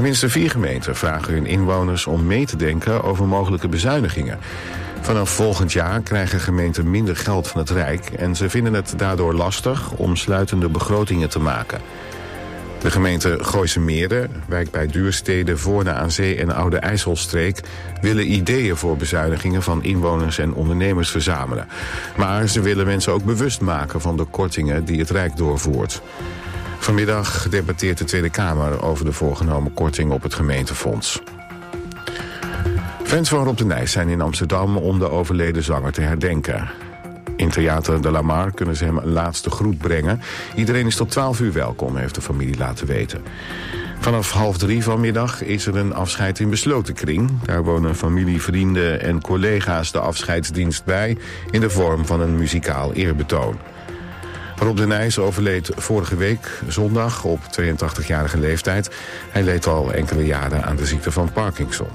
Tenminste 4 gemeenten vragen hun inwoners om mee te denken over mogelijke bezuinigingen. Vanaf volgend jaar krijgen gemeenten minder geld van het Rijk en ze vinden het daardoor lastig om sluitende begrotingen te maken. De gemeenten Gooise Meren, wijk bij Duurstede, Voorne aan Zee en Oude IJsselstreek willen ideeën voor bezuinigingen van inwoners en ondernemers verzamelen. Maar ze willen mensen ook bewust maken van de kortingen die het Rijk doorvoert. Vanmiddag debatteert de Tweede Kamer over de voorgenomen korting op het gemeentefonds. Fans van Rob de Nijs zijn in Amsterdam om de overleden zanger te herdenken. In Theater de Lamar kunnen ze hem een laatste groet brengen. Iedereen is tot 12 uur welkom, heeft de familie laten weten. Vanaf 2:30 vanmiddag is er een afscheid in besloten kring. Daar wonen familie, vrienden en collega's de afscheidsdienst bij in de vorm van een muzikaal eerbetoon. Rob de Nijs overleed vorige week zondag op 82-jarige leeftijd. Hij leed al enkele jaren aan de ziekte van Parkinson.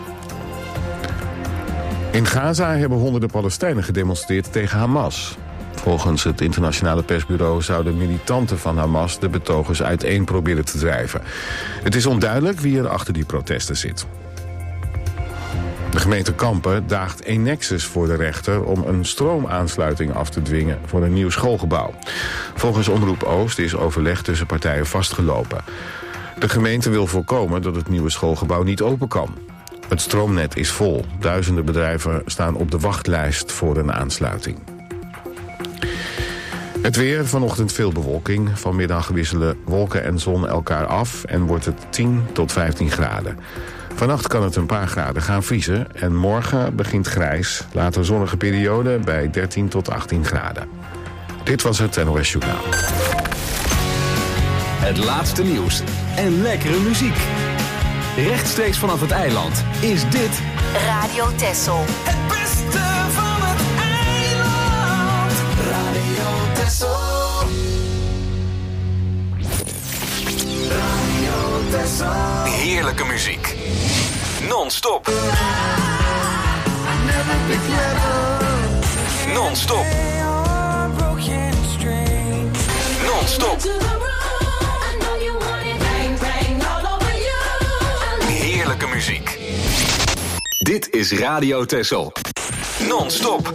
In Gaza hebben honderden Palestijnen gedemonstreerd tegen Hamas. Volgens het internationale persbureau zouden militanten van Hamas de betogers uiteen proberen te drijven. Het is onduidelijk wie er achter die protesten zit. De gemeente Kampen daagt Enexis voor de rechter om een stroomaansluiting af te dwingen voor een nieuw schoolgebouw. Volgens Omroep Oost is overleg tussen partijen vastgelopen. De gemeente wil voorkomen dat het nieuwe schoolgebouw niet open kan. Het stroomnet is vol. Duizenden bedrijven staan op de wachtlijst voor een aansluiting. Het weer, vanochtend veel bewolking. Vanmiddag wisselen wolken en zon elkaar af en wordt het 10 tot 15 graden. Vannacht kan het een paar graden gaan vriezen en morgen begint grijs. Later zonnige periode bij 13 tot 18 graden. Dit was het NOS Journaal. Het laatste nieuws en lekkere muziek. Rechtstreeks vanaf het eiland is dit Radio Texel. Het beste van het eiland. Radio Texel. Radio Texel. heerlijke muziek. Non-stop. Non-stop. Non-stop. Heerlijke muziek. Dit is Radio Texel. Non-stop.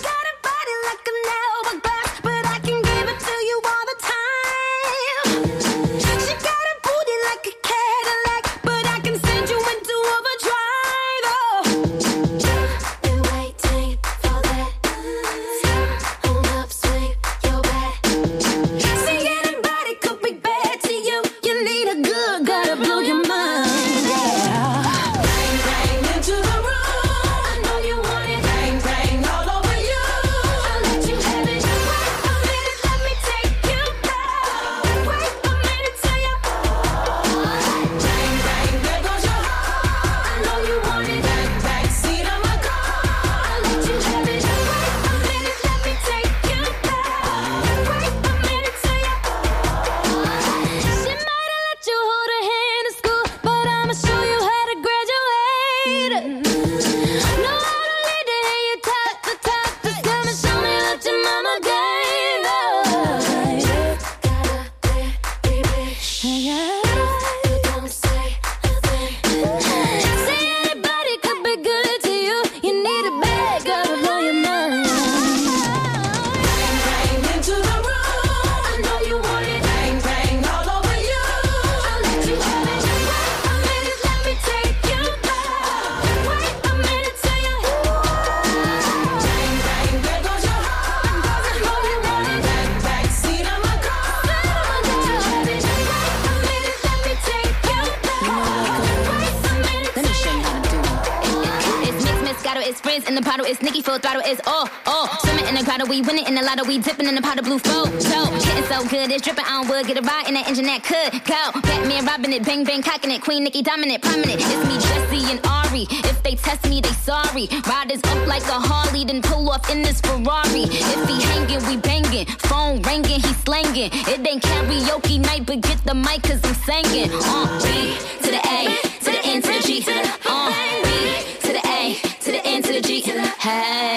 We winning in the lotto, we dipping in the pot of blue flow. So, getting so good, it's dripping on wood. Get a ride in that engine that could go. Batman robbing it, bang bang cocking it. Queen Nicki dominant, prominent. It's me, Jesse and Ari. If they test me, they sorry. Riders up like a Harley, then pull off in this Ferrari. If he hanging, we banging. Phone ringing, he slanging. It ain't karaoke night, but get the mic 'cause I'm singing. B to the A, to the N to the G, to the B to the A, to the N to the G, to the hey.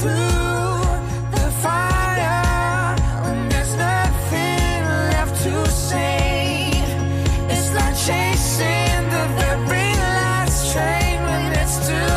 through the fire when there's nothing left to say. It's like chasing the very last train when it's too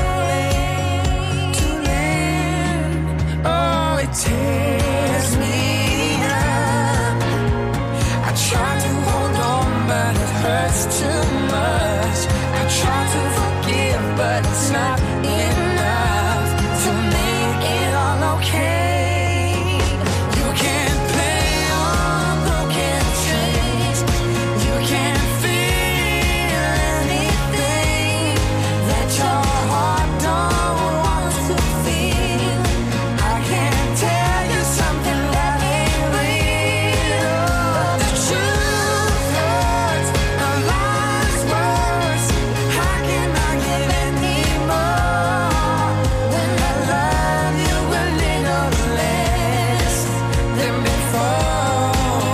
late. Oh, it tears me up. I try to hold on, but it hurts too much. I try to forgive, but it's not enough to make it all okay. You can't play on broken strings. You can't feel anything that your heart don't want to feel. I can't tell you something that ain't real. But the truth hurts, the lies worse. How can I give any more when I love you a little less than before?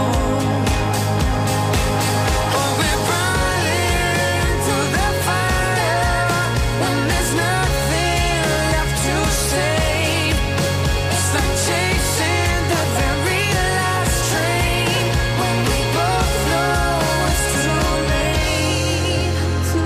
Oh, we're burning through the fire when there's nothing left to save. It's like chasing the very last train when we both know it's too late.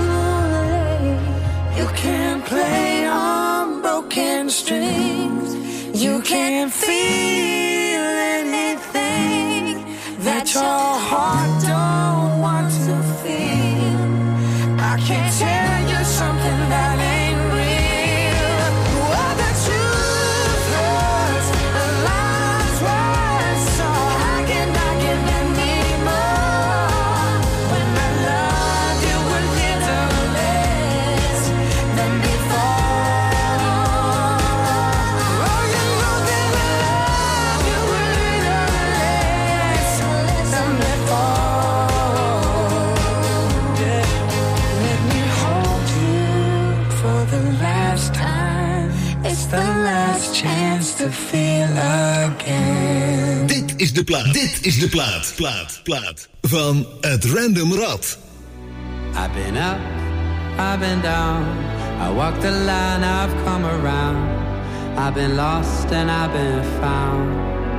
You can't play on broken strings. You can't feel anything that your heart don't want to feel. I can't tell you something that ain't real. Oh, the truth hurts, the lies worse. So how can I give any more when I love you a little less than before? Oh, you know that I love you a little less than before. Yeah. Let me hold you for the last time. It's the last chance to feel again. Dit is de plaat. Dit is de plaat van het Random Rad. I've been up, I've been down. I walked the line, I've come around. I've been lost and I've been found.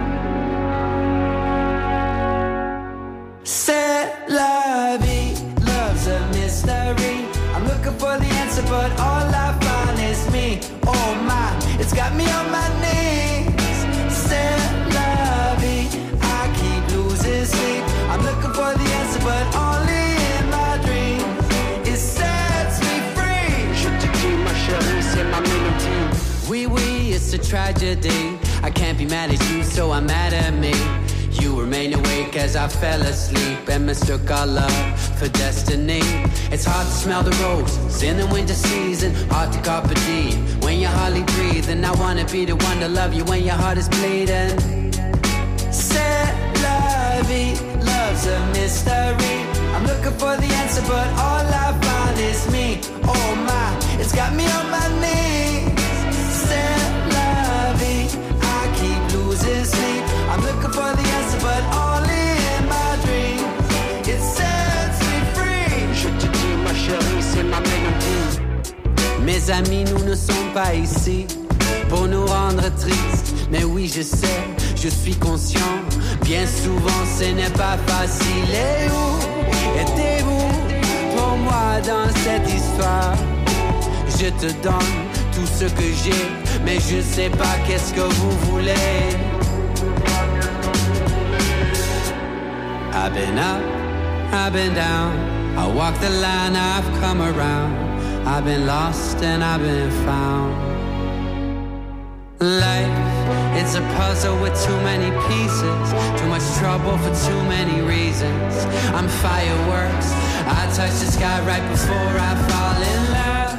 C'est la vie, love's a mystery. I'm looking for the answer, but all I find is me. Oh my, it's got me on my knees. C'est la vie, I keep losing sleep. I'm looking for the answer, but only in my dreams. It sets me free. Je te dis, ma chérie, c'est ma mélodie. Oui, it's a tragedy. I can't be mad at you, so I'm mad at me. You remain awake as I fell asleep and mistook our love for destiny. It's hard to smell the roses in the winter season, hard to carpe diem when you're hardly breathing. I wanna be the one to love you when your heart is bleeding. C'est la vie, love's a mystery. I'm looking for the answer, but all I find is me. Oh my, it's got me on my knees. C'est la vie, I keep losing sleep. I'm looking for the answer, but only in my dreams. It sets me free. Je te dis, ma chérie, c'est ma mélodie. Mes amis, nous ne sommes pas ici pour nous rendre tristes. Mais oui, je sais, je suis conscient. Bien souvent, ce n'est pas facile. Et où étiez-vous pour moi dans cette histoire? Je te donne tout ce que j'ai, mais je sais pas qu'est-ce que vous voulez. I've been up, I've been down. I walk the line, I've come around. I've been lost and I've been found. Life, it's a puzzle with too many pieces. Too much trouble for too many reasons. I'm fireworks, I touch the sky right before I fall in love.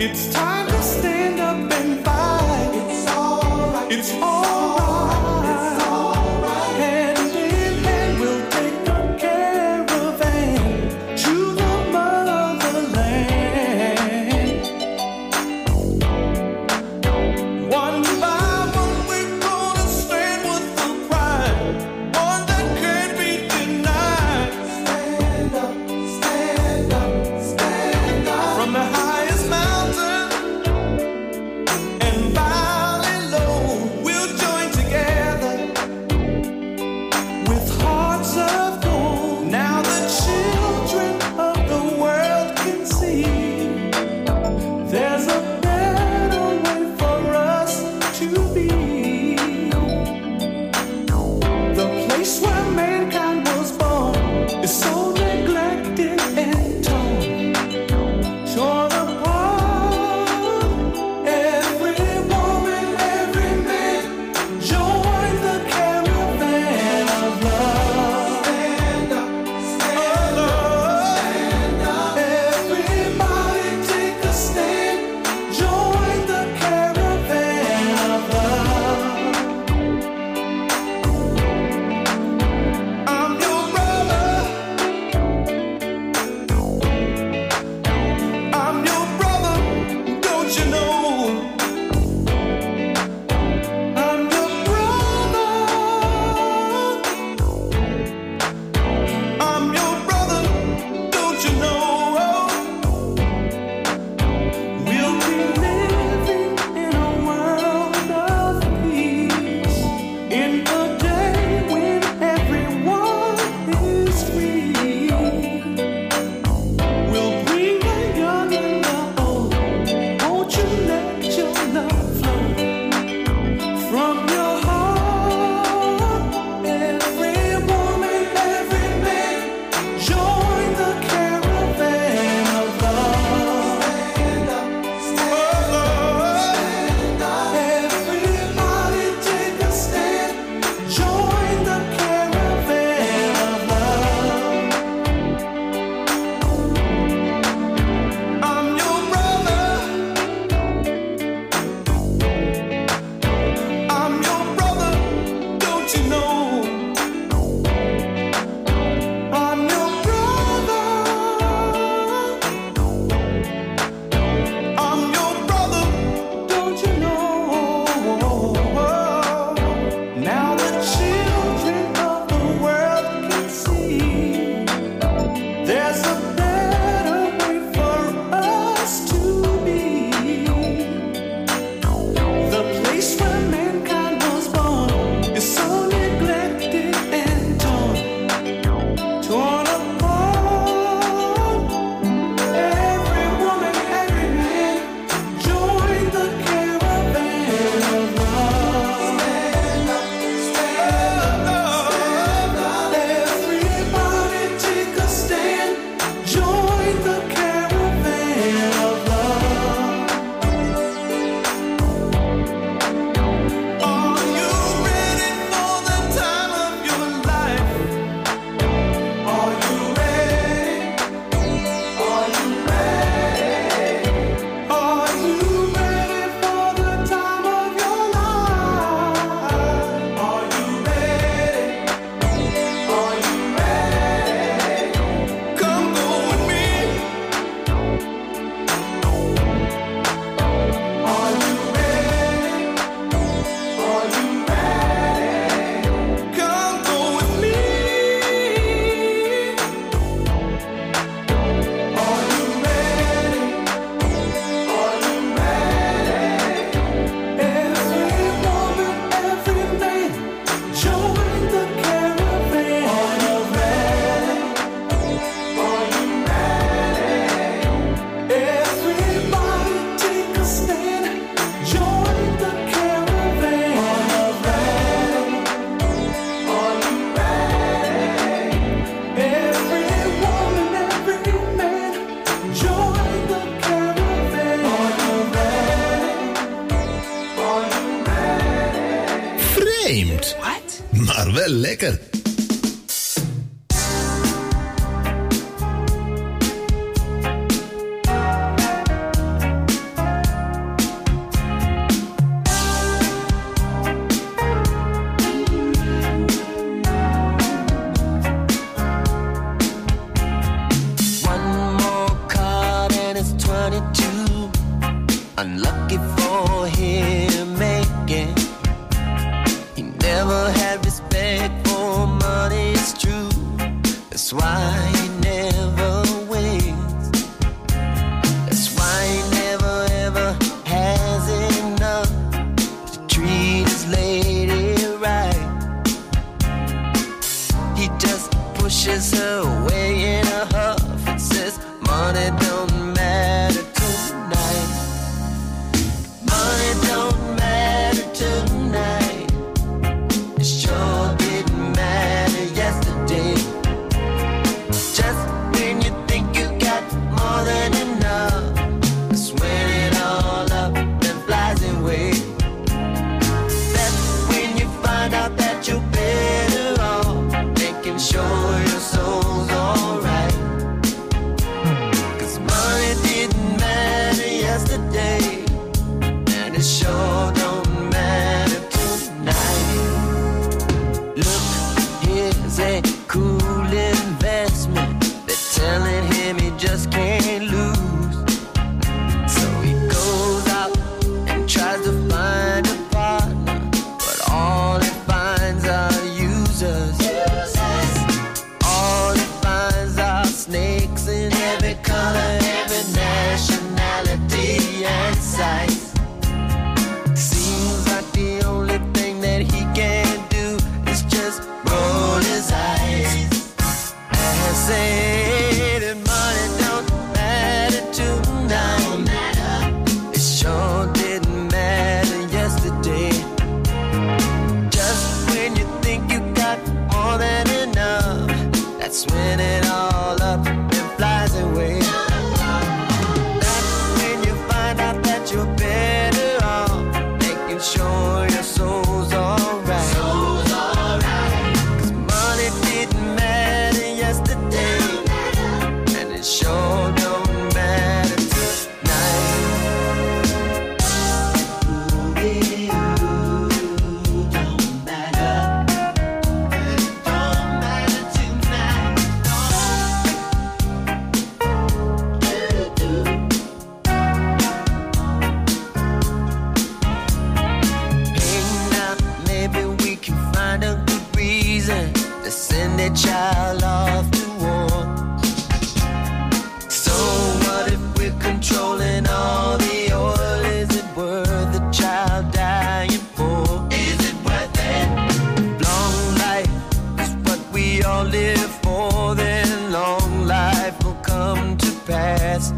It's time to stand up and fight. It's alright. It's alright. It's alright. Hand in hand, we'll take the caravan to the motherland. One by one, we're gonna stand with the pride, one that can't be denied. Stand up, stand up, stand up. From the highest mountain and valley low, we'll join together with hearts of gold. Now the children of the world can see there's a better way for us to be. The place where mankind was born is so neglected and torn apart. Every woman, every man, join the caravan of love. Stand up, stand up, stand up. Everybody take a stand. Join the caravan of love. I'm your brother. I'm your brother, don't you know? I'm your brother. I'm your brother, don't you know? We'll be living in a world of peace, in the day when everyone is free. We'll bring the young and the old. Won't you let your love flow from your heart? Every woman, every man, join the caravan of love. Stand up, stand up, everybody take a stand. Join the caravan of love. I'm your brother. I'm your brother, don't you know? I'm your brother. I'm your brother, don't you know? Now the children of the world can see there's a better way for us to be. The place where mankind was born is so neglected and torn apart. Every woman, every man, join the caravan of love. Stand up, stand up, everybody take a stand. Join the caravan of love. Are you ready for the time of your life? Are you ready? Are you ready? Are you ready for the time of your life? Are you ready? Are you ready? Come go with me. Are you ready? Are you ready? Come go with me. Are you ready? Are you ready? Every woman, every man, join the caravan. Are you ready? Are you ready? Everybody take a stand. Join the caravan. Are you ready? Are you ready? Every woman, every man, join the caravan. Are you ready? Are you ready? Vreemd. What? Maar wel lekker. Unlucky for him, making. He never had respect for money, it's true. That's why he never wins. That's why he never ever has enough to treat his lady right. He just pushes her away in a huff and says, money don't matter tonight. Money don't matter tonight. It sure didn't matter yesterday. Just when you think you got more than enough, that's when it all up and flies away. That's when you find out that you're better off making sure your soul's alright. Cause money didn't matter yesterday, and it sure don't matter tonight. Look, here's a cool investment. They're telling him he just can't lose. So he goes out and tries to find a partner, but all he finds are users. All he finds are snakes in every color, every nationality and size. Seems like the only thing that he can do is just roll his eyes and say that money don't matter tonight. It sure didn't matter yesterday. Just when you think you got more than enough, that's when it all up and flies away. That's when you find out that you're better off making sure your soul's alright. Cause money didn't matter yesterday, and it sure don't matter tonight. Ooh, don't matter. It don't matter tonight. Hey, now maybe we can find a good reason to send a child off to war. So what if we're controlling all the oil? Is it worth the child dying for? Is it worth it? Long life is what we all live for, then long life will come to pass.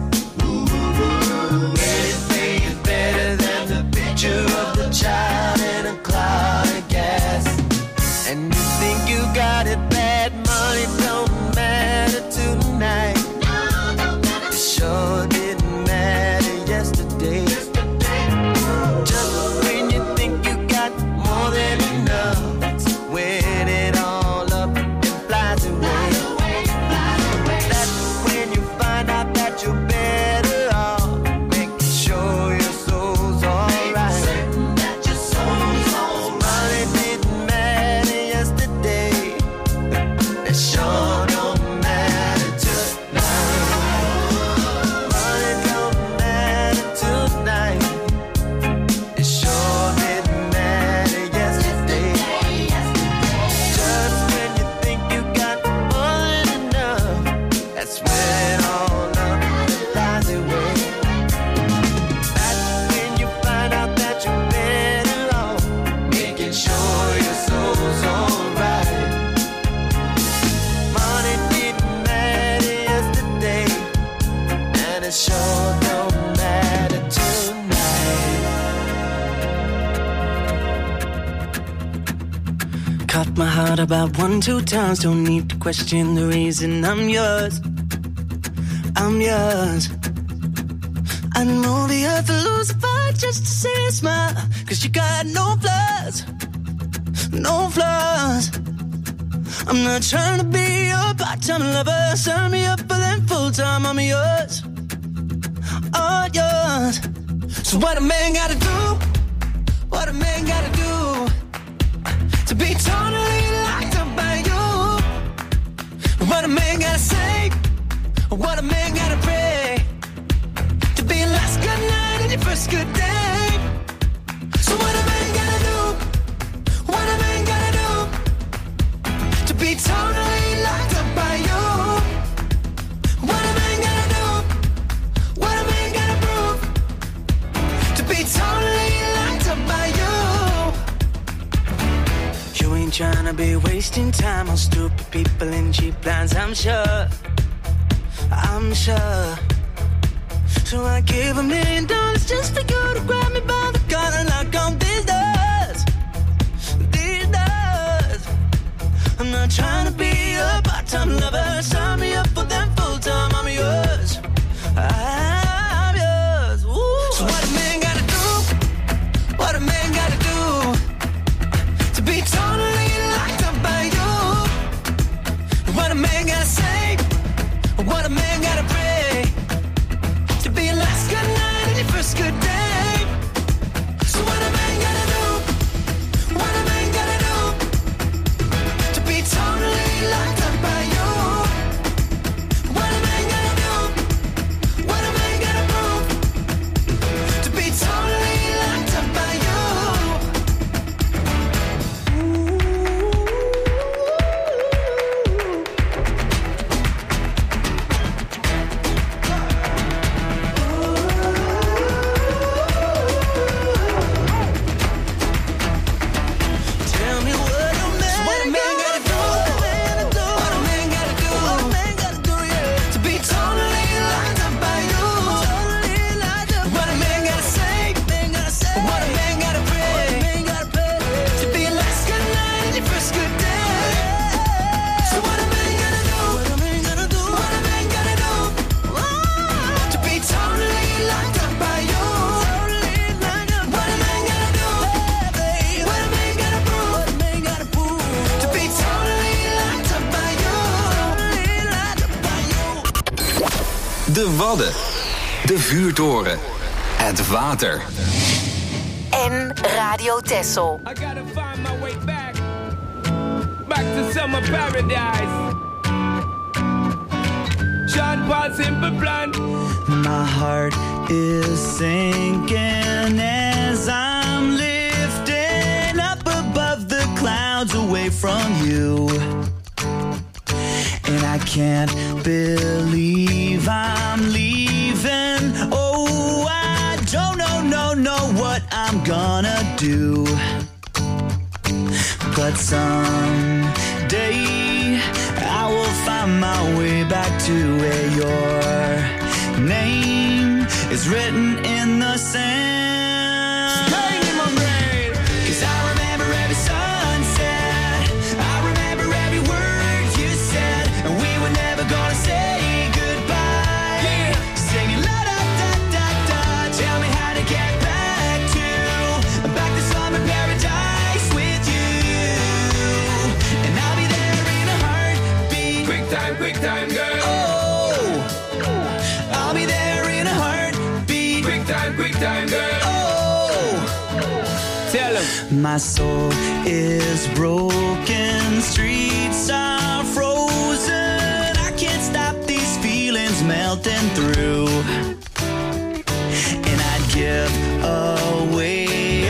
Anything is better than the picture of the child in a cloud of gas. And you think you got it bad, money don't matter tonight. It sure didn't matter yesterday. Just when you think you got more than enough, that's when it all up and flies away. That's when you find out that you're better off making sure your soul's alright. Money didn't matter yesterday, it sure don't matter tonight. Money don't matter tonight, it sure didn't matter yesterday. Just when you think you got more than enough, that's when all up and flies away. That's when you find out that you're better off making sure your soul's alright. Money didn't matter yesterday, and it sure don't matter tonight. Cut my heart about 1-2 times. Don't need to question the reason I'm yours. I'm yours. I'd move the earth to lose a fight just to see a smile. Cause you got no flaws. No flaws. I'm not trying to be your part-time lover. Sign me up for them full-time. I'm yours. All yours. So what a man gotta do? What a man gotta do to be totally locked up by you? What a man gotta say? What a man gotta pray to be last good night and your first good wanna be wasting time on stupid people in cheap lines, I'm sure. So I give $1 million just for you to grab me by the collar and knock on these doors. I'm not trying to be a part-time lover. Sign me up for them full-time. I'm yours. I'm yours. Ooh. So what a man gotta do? What a man gotta do to be totally locked up by you? What a man gotta say? What a man gotta pray to be your last good night and your first good day? So what a man gotta do? What a man gotta do to be totally locked up by you? What a man gotta do? What a man gotta prove to be totally locked up by you? Tell me what a man gotta do? What a man gotta do? What a man gotta do, yeah, to be totally locked up by you? What a man gotta say? What a man gotta pray to be your last good night and your first good day? So what a man gotta do? What a man gotta do? What a man gotta do to be totally locked up by you? What a man gotta do? What a man gotta prove to be totally locked up by you? De Wadden. De Vuurtoren. Het water. En Radio Texel. I gotta find my way back. Back to summer paradise. Sean Paul Simple Plan. My heart is sinking as I'm lifting up above the clouds away from you. And I can't believe I'm leaving. Oh, I don't know what I'm gonna do. But someday I will find my way back to where your name is written in the sand. Staying in my brain. 'Cause I remember every sunset, I remember every word you said, and we were never gonna say goodbye. Yeah. Singing la da da da da. Tell me how to get back to summer paradise with you, and I'll be there in a heartbeat. Quick time, girl. Oh, I'll be there in a heartbeat. Quick time, girl. Oh. Tell him. My soul is broken, streets are frozen. I can't stop these feelings melting through. And I'd give away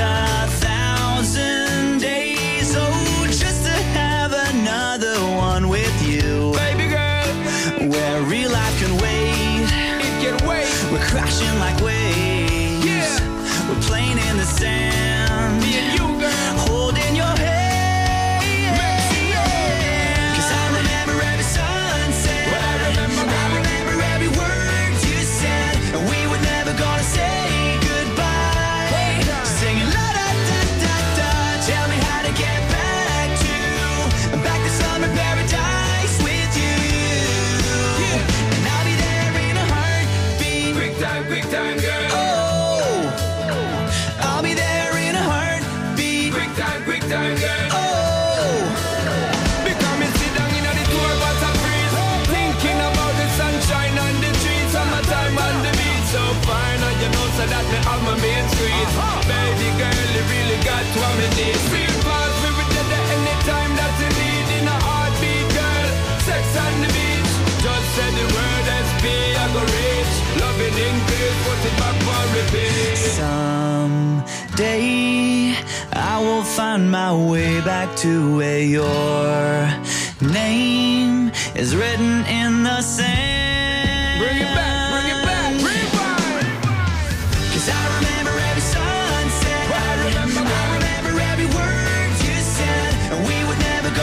1,000 days, oh, just to have another one with you. Baby girl, Where real life can wait, it can wait. we're crashing like waves. Yeah. We're playing in the sand, Me and you, girl. holding your hand. Yeah. 'Cause I remember every sunset, Well, I remember every word you said, and we were never gonna say goodbye. Singing la da da da da. Tell me how to get back to summer paradise with you. And I'll be there in a heartbeat. Quick time, girl. Oh, I'll be there in a heartbeat. Quick time, girl. Oh, Because me sit down in the tour bus and breeze, thinking about the sunshine and the trees, summertime on the beach. So fine, and you know so that me have my main street. Baby girl, you really got what me need. Feel fast, we will get there anytime that you need. In a heartbeat, girl, sex on the beach. Just say the word SP, I go reach. Loving in peace, put it back for repeat. someday I will find my way back to where your name is written in the sand. Bring it back, rewind. 'Cause I remember every sunset, I remember every word you said, and we were never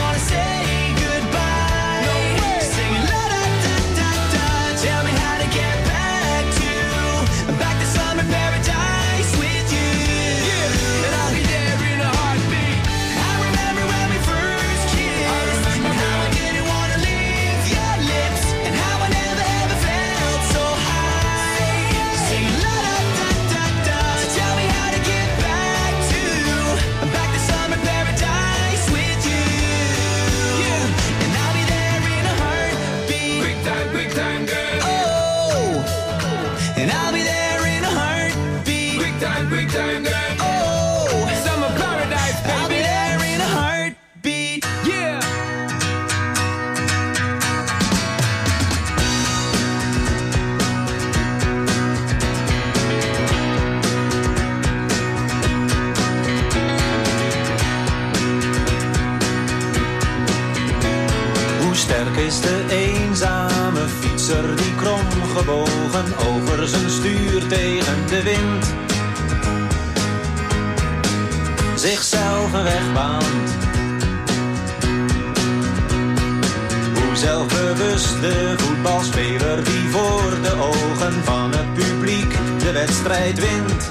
and I'll be there in a heartbeat. Quick time, girl. Oh, Summer paradise, baby. I'll be there in a heartbeat. Yeah. Sterk is de eenzame fietser die kromgebogen over zijn stuur tegen de wind zichzelf een weg baant. Hoe zelfbewust de voetbalspeler die voor de ogen van het publiek de wedstrijd wint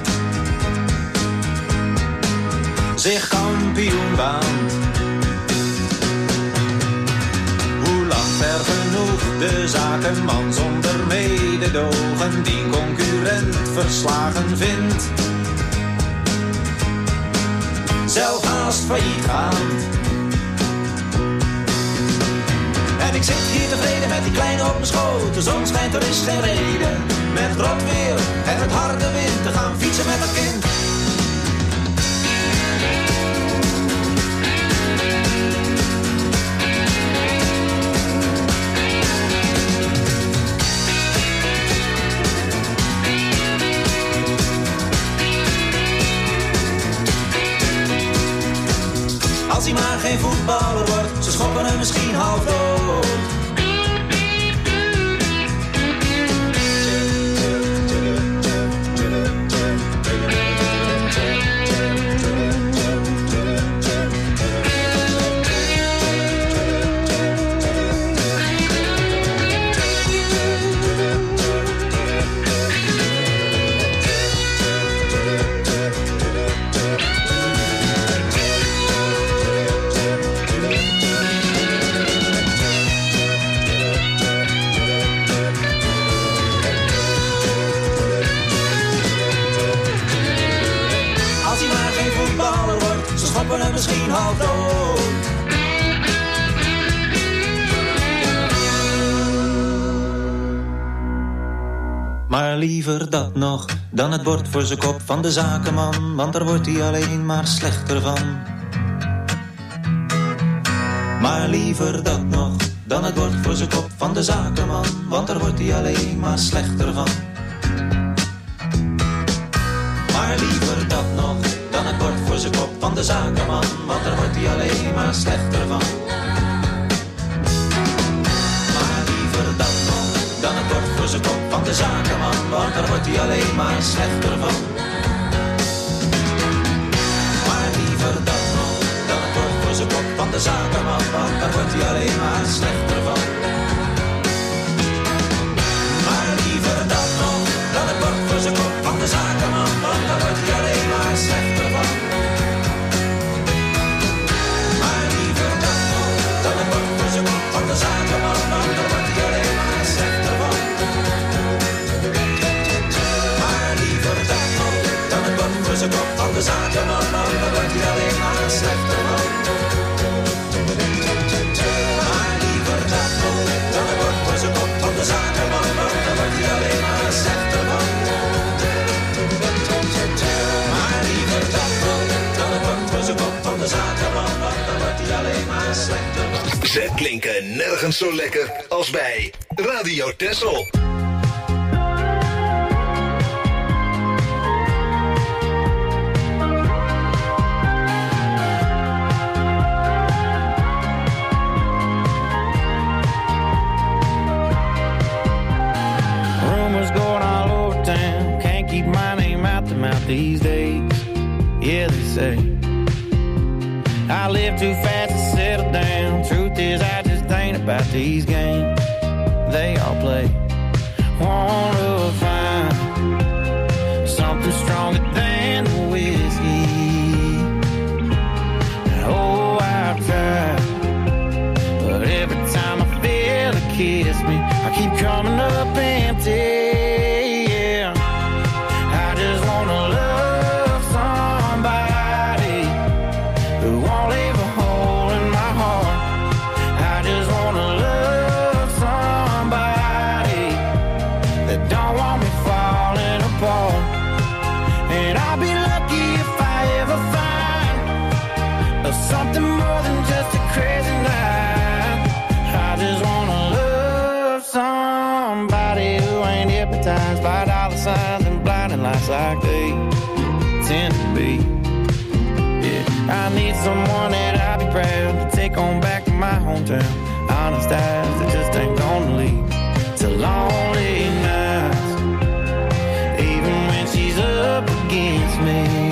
zich kampioen baant. Ver genoeg de zakenman zonder mededogen die concurrent verslagen vindt, zelf haast failliet gaat. En ik zit hier tevreden met die kleine op mijn schoot. De zon schijnt, er is geen reden met rot weer en het harde wind te gaan fietsen met het kind. Als hij maar geen voetballer wordt, ze schoppen hem misschien half dood. En misschien half dood. Maar liever dat nog dan het bord voor zijn kop van de zakenman, want daar wordt hij alleen maar slechter van. Maar liever dat nog dan het bord voor zijn kop van de zakenman, want daar wordt hij alleen maar slechter van. Maar liever dat nog dan het bord voor zijn kop van de zakenman, want daar wordt hij alleen maar slechter van. Maar liever dat nog dan het bord voor zijn kop van de zakenman, want daar wordt hij alleen maar slechter van. Maar liever dat nog dan het bord voor zijn kop van de zakenman, want daar wordt hij alleen maar slechter van. Maar liever dat nog dan het bord voor zijn kop van de zakenman, want daar wordt hij alleen maar slechter van. Maar liever dat nog dan het bord voor zijn kop van de zakenman, want daar wordt hij alleen maar slechter van. Maar liever dat nog dan het bord voor zijn kop van de zakenman, want daar wordt hij alleen maar slechter van. Maar liever dat nog dan het bord voor zijn kop van de zakenman, want daar wordt hij alleen maar slechter van. Maar liever dat nog dan het bord voor zijn kop van de zakenman, want daar wordt hij alleen maar slechter van. Ze klinken nergens zo lekker als bij Radio Texel. Rumors going all over town, can't keep my name out the mouth these days. Yeah, they say I live too fast to settle down. Truth is, I just ain't about these games they all play. Wanna find something stronger than the whiskey. Oh, I've tried, but every time I feel it kiss me, I keep coming up empty. Yeah, I just wanna love somebody who won't leave a hole in my heart. I just wanna love somebody hypnotized by dollar signs and blinding lights like they tend to be. Yeah, I need someone that I'll be proud to take on back to my hometown. Honest eyes that just ain't gonna lead to lonely nights, even when she's up against me.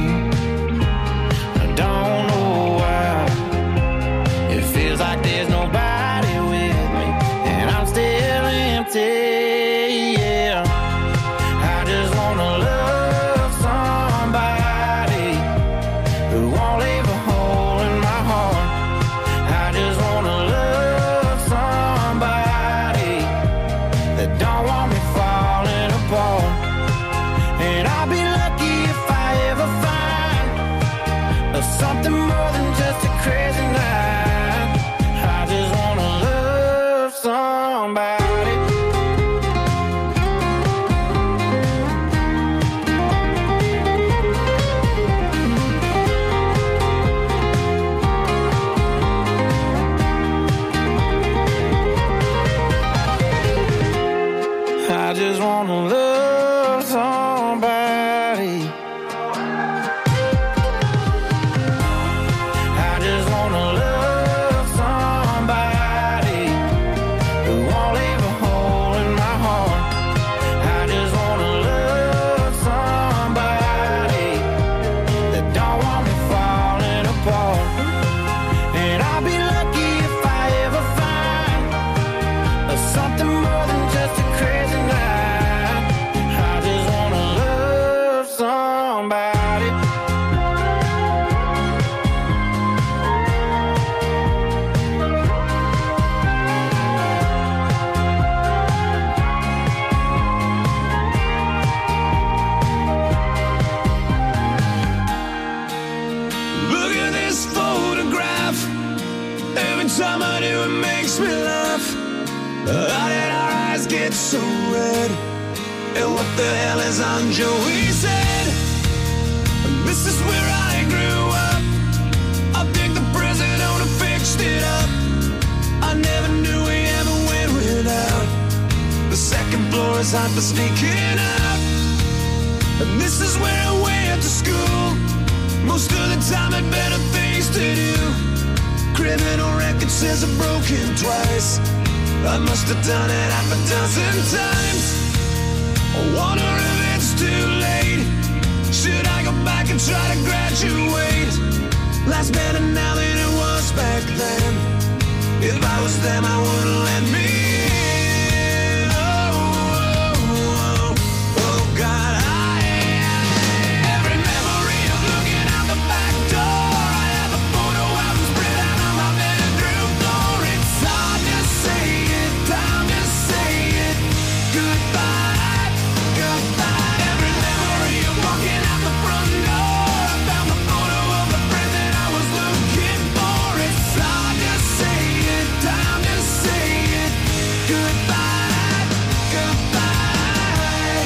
I don't know why it feels like there's nobody with me, and I'm still empty. Yeah, I just wanna love somebody who won't leave a hole in my heart. I just wanna love somebody that don't want me falling apart. And I'll be lucky if I ever find something more than just a crazy night. I just wanna love somebody. I just wanna love somebody. I just wanna love somebody who won't leave a hole in my heart. I just wanna love somebody that don't want me falling apart. And I'll be lucky if I ever find something more than just a crazy night. I just wanna love somebody. Look at this photograph. Every time I do, it makes me laugh. How did our eyes get so red? And what the hell is on Joey's head? This is where I grew up. I think the present owner fixed it up. I never knew we ever went without. The second floor is hot for sneaking out. And this is where I went to school. Most of the time had better things to do. Criminal record says I've broken twice. I must have done it half a dozen times. I wonder if it's too late. Should I go back and try to graduate? Life's better now than it was back then. If I was them, I wouldn't let me in. Oh, oh, oh, oh God, every memory of looking out the back door. I have a photo album spread out on my bedroom floor. It's hard to say it, time to say it. Goodbye, goodbye. Every memory of walking out the front door. I found the photo of the friend that I was looking for. It's hard to say it, time to say it. Goodbye, goodbye.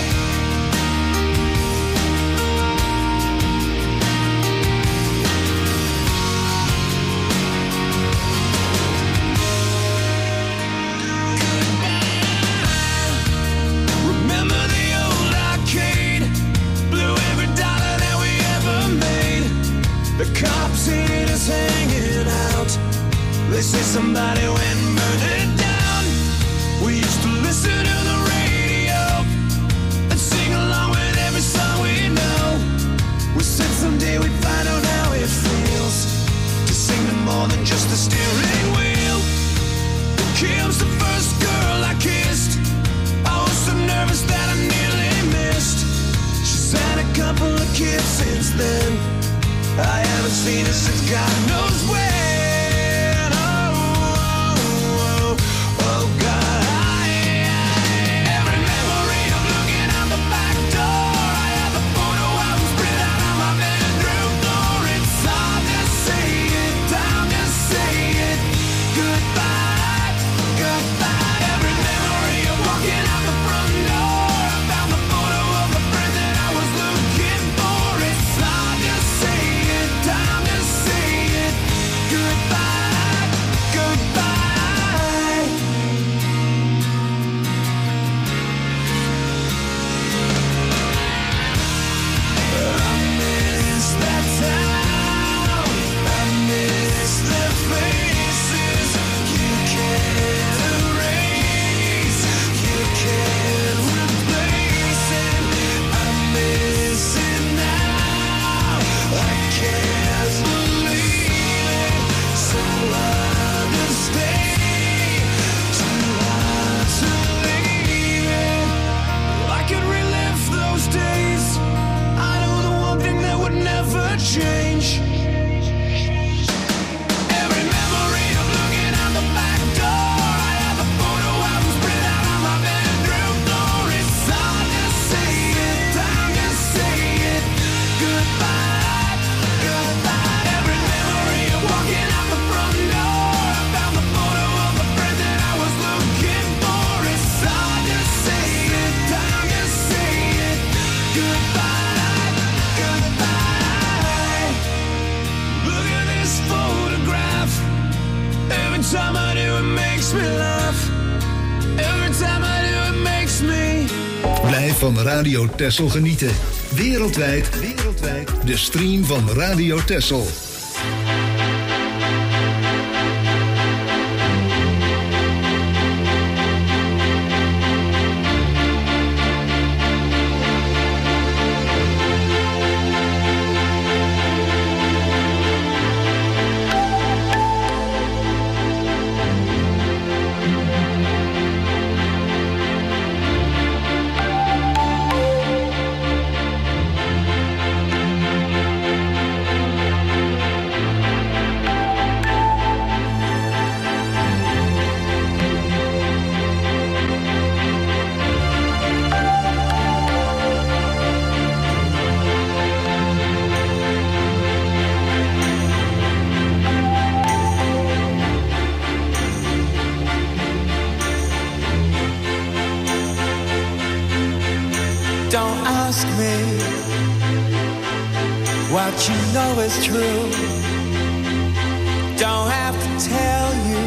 Remember the old arcade? Blew every dollar that we ever made. The cops seen us hanging out. They say somebody went and burned it down. We used to listen to the radio and sing along with every song we know. We said someday we'd find out how it feels to sing to more than just the steering wheel. Kim's the first girl I kissed. I was so nervous that I nearly missed. She's had a couple of kids since then. I haven't seen her since God knows when. Oh, oh, oh, oh God. Every memory of looking out the back door. I have a photo album spread out on my bedroom floor. It's hard to say it, time to say it. Goodbye, goodbye. Every memory of walking out the front door. I found the photo of the friend that I was looking for. It's hard to say it, time to say it. van Radio Texel genieten. Wereldwijd. De stream van Radio Texel. What you know is true. Don't have to tell you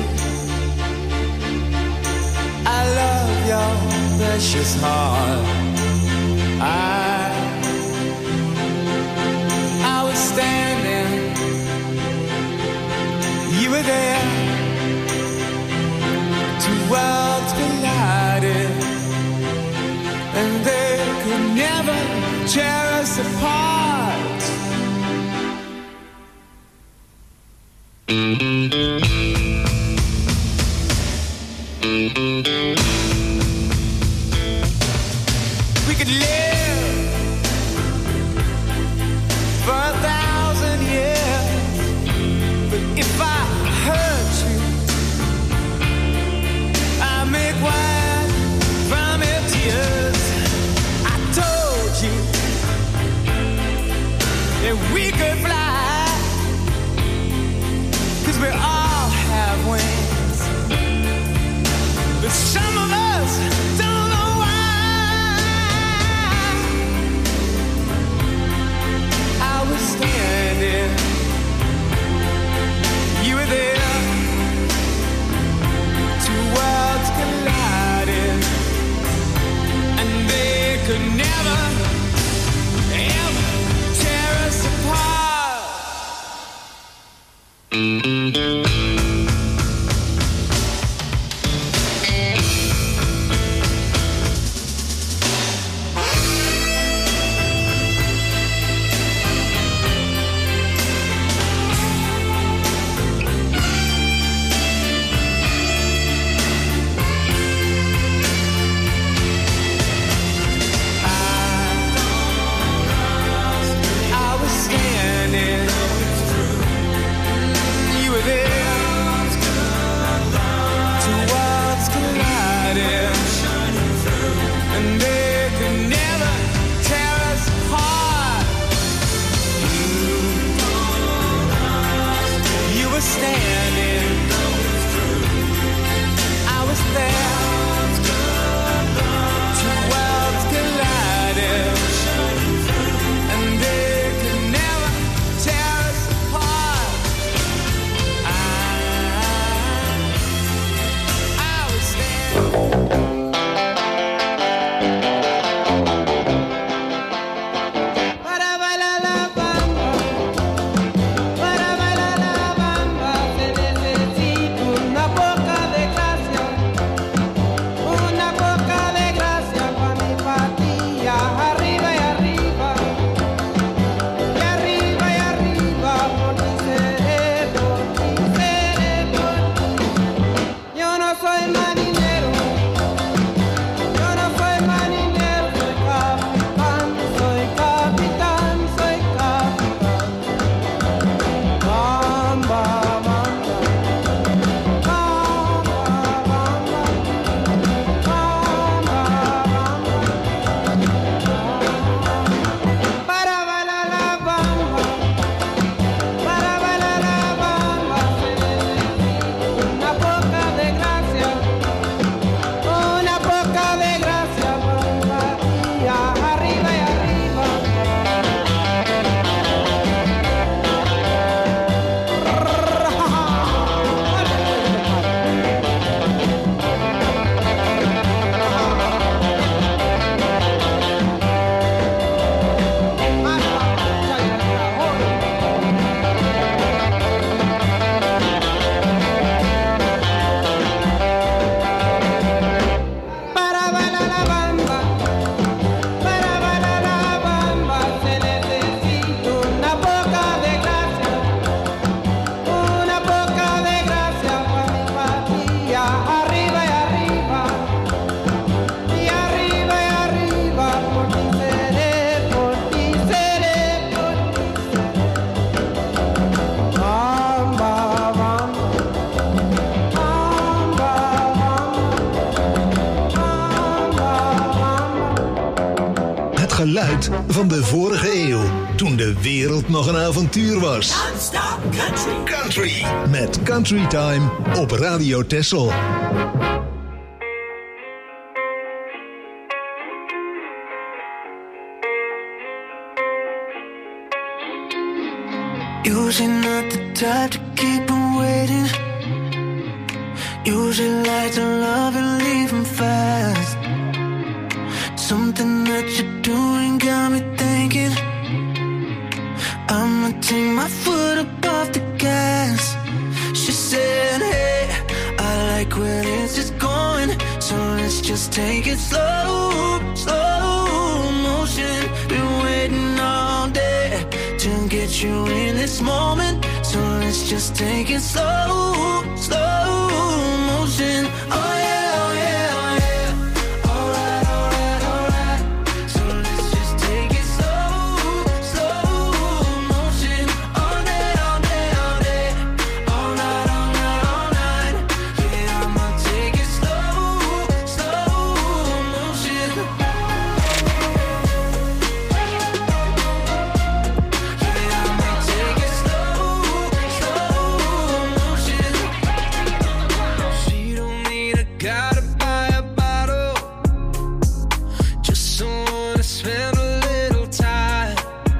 I love your precious heart. I was standing, you were there. Two worlds collided, and they could never tear us apart. We could live for 1,000 years, but if I hurt you, I make wine from your tears. I told you that we could fly, 'cause we all have wings, but some of us don't know why. I was standing, you were there. Two worlds collided, and they could never, ever tear us apart. geluid van de vorige eeuw. Toen de wereld nog een avontuur was. Non-stop country. Country. Met Country Time op Radio Texel. Usually not the type to keep them waiting. Usually like to love and leave them fast. Something that you're doing got me thinking I'ma take my foot up off the gas. She said, hey, I like where this is going, so let's just take it slow, slow motion. Been waiting all day to get you in this moment, so let's just take it slow, slow motion. Oh yeah, oh yeah, oh yeah. Alright, alright, alright. So let's just take it slow, slow motion. All day, all day, all day. All night, all night, all night. Yeah, I'ma take it slow, slow motion. She don't need a guy to buy a bottle, just someone to spend a little time.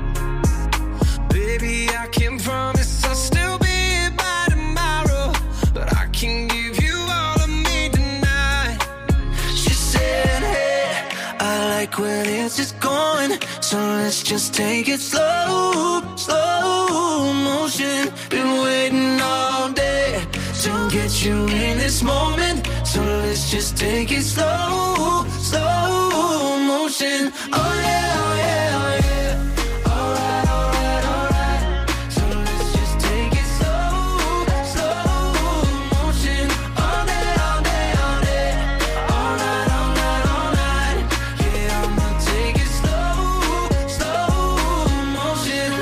Baby, I can't promise I'll still be here by tomorrow, but I can give you all of me tonight. She said, hey, I like where this is going, so let's just take it slow, slow motion. Been waiting all day to get you in this moment, so let's just take it slow, slow motion. Oh yeah, oh yeah, oh yeah. Alright, alright, alright. So let's just take it slow, slow motion. All day, all day, all day. All night, all night, all night. Yeah, I'ma take it slow, slow motion.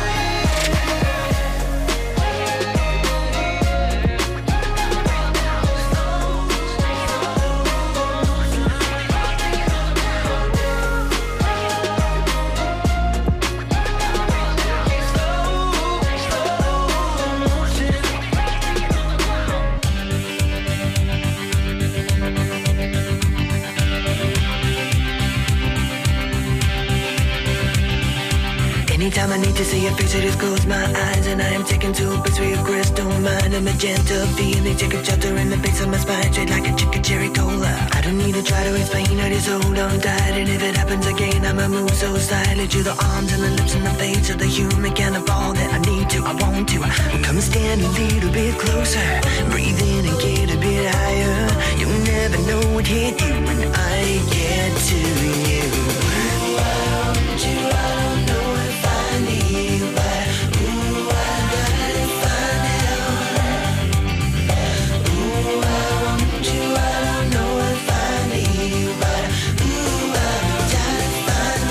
Anytime I need to see your face, I just close my eyes, and I am taken to a place where your crystal mind, a magenta feeling, take a shelter in the base of my spine, straight like a chicken cherry cola. I don't need to try to explain, I just hold on tight, and if it happens again, I'ma move so silently to the arms and the lips and the face of the human kind of all that I need to, I want to. Come stand a little bit closer, breathe in and get a bit higher. You'll never know what hit you when I get to you. I want you, I don't know if I need you, but ooh, I gotta find out. Ooh, I want you, I don't know if I need you, but ooh, I gotta find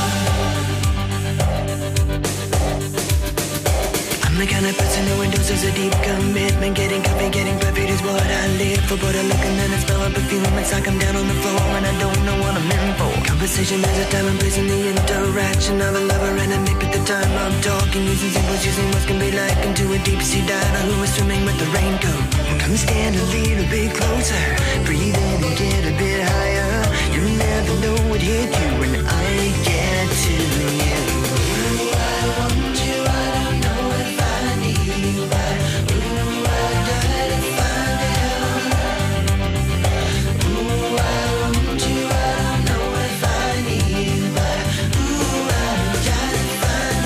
out. I'm the kind of person who endorses a deep commitment. Getting coffee, getting perfect is what I live for. But I look and then I smell a perfume. It's like I'm down on the floor and I don't know what I'm in for. Conversation is a time and place in the interaction of a lover and a mate. But the time I'm talking, using symbols, using what can be like into a deep sea diver who is swimming with the raincoat. Come stand a little bit closer, breathe in and get a bit higher. You never know what hit you when I get to you. I want you, I don't know if I need you, but ooh, I gotta find out. Ooh, I want you, I don't know if I need you, but ooh, I gotta find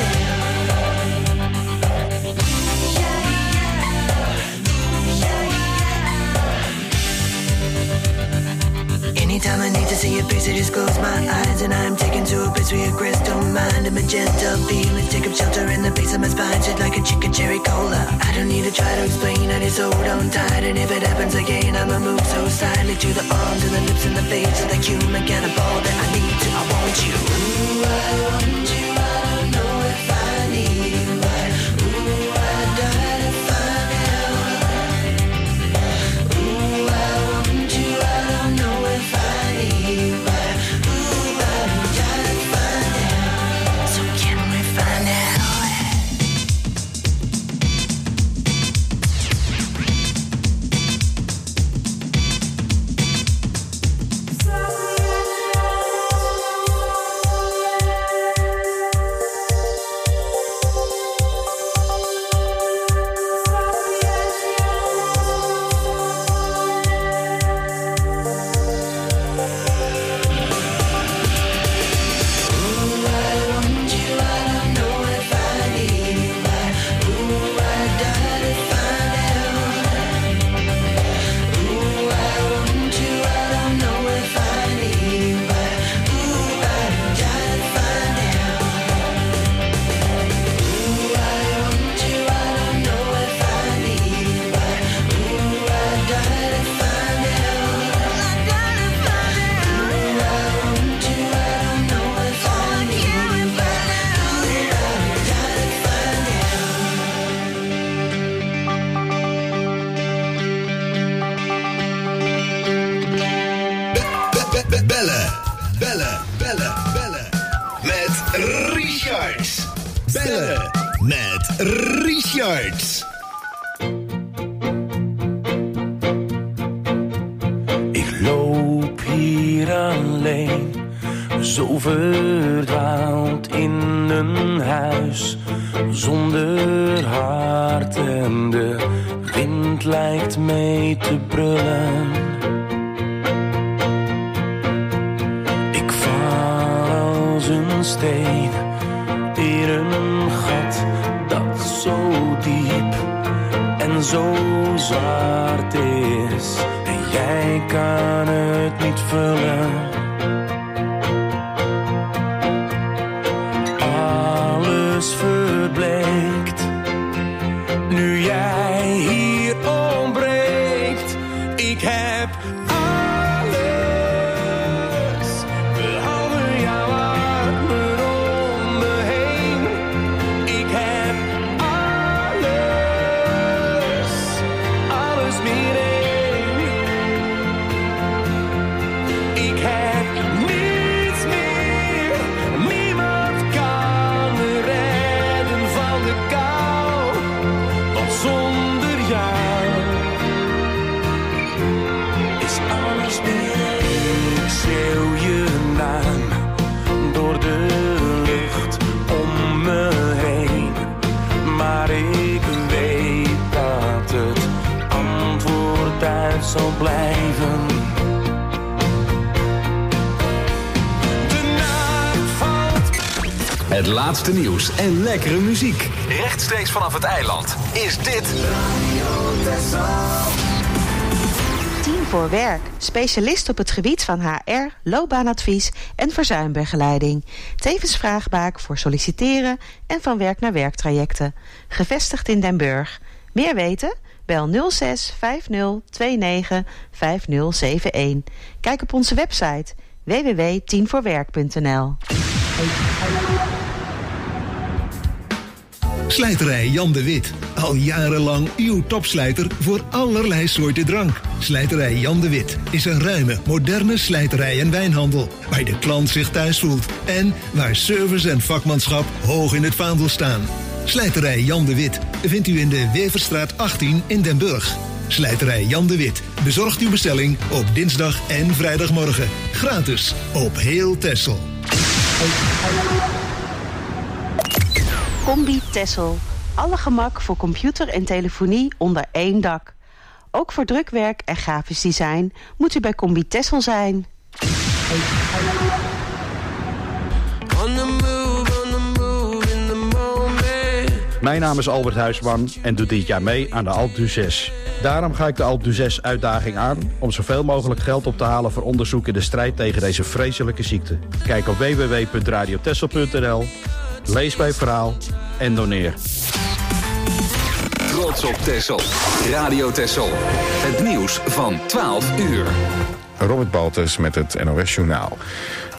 out. Anytime I need to see your face, I just close my eyes, and I'm taken to a place where your crystal mind, a magenta feeling, take up shelter in the base of my spine, shit like a chicken cherry cola. I don't need to try to explain, I just hold on tight, and if it happens again, I'ma move so silently to the arms and the lips and the face of the human kind of all that I need to, I want you. Ooh, I want you, I don't know if I need you, but ooh, I gotta find out. Ooh, I want you, I don't know if I need you, but ooh, I gotta find out. Met Richards. Bellen met Richards. Ik loop hier alleen, zo verdwaald in een huis zonder hart en de wind lijkt mee te brullen. Ik val als een steen in een gat dat zo diep en zo zwart is en jij kan het niet vullen. Alles verbleekt nu jij hier ontbreekt. Ik heb alles behalve jouw armen om me heen. Ik heb alles meer één. Ik heb niets meer, niemand kan me redden van de kou, want zonder jou is alles meer. Ik schreeuw je naam door de lucht om me heen, maar ik weet dat het antwoord uit zal blijven. Het laatste nieuws en lekkere muziek. Rechtstreeks vanaf het eiland is dit Team voor Werk. Specialist op het gebied van HR, loopbaanadvies en verzuimbegeleiding. Tevens vraagbaak voor solliciteren en van werk naar werktrajecten. Gevestigd in Den Burg. Meer weten? Bel 06 50 29 5071. Kijk op onze website www.teamvoorwerk.nl. Slijterij Jan de Wit. Al jarenlang uw topslijter voor allerlei soorten drank. Slijterij Jan de Wit is een ruime, moderne slijterij en wijnhandel, waar de klant zich thuis voelt en waar service en vakmanschap hoog in het vaandel staan. Slijterij Jan de Wit vindt u in de Weverstraat 18 in Den Burg. Slijterij Jan de Wit bezorgt uw bestelling op dinsdag en vrijdagmorgen. Gratis op heel Texel. Combi Texel. Alle gemak voor computer en telefonie onder één dak. Ook voor drukwerk en grafisch design moet u bij Combi Texel zijn. Mijn naam is Albert Huisman en doe dit jaar mee aan de Alpe d'Huez. Daarom ga ik de Alpe d'Huez uitdaging aan om zoveel mogelijk geld op te halen voor onderzoek in de strijd tegen deze vreselijke ziekte. Kijk op www.radiotessel.nl, lees mijn verhaal en doneer. Trots op Texel. Radio Texel. Het nieuws van 12 uur. Robert Baltus met het NOS Journaal.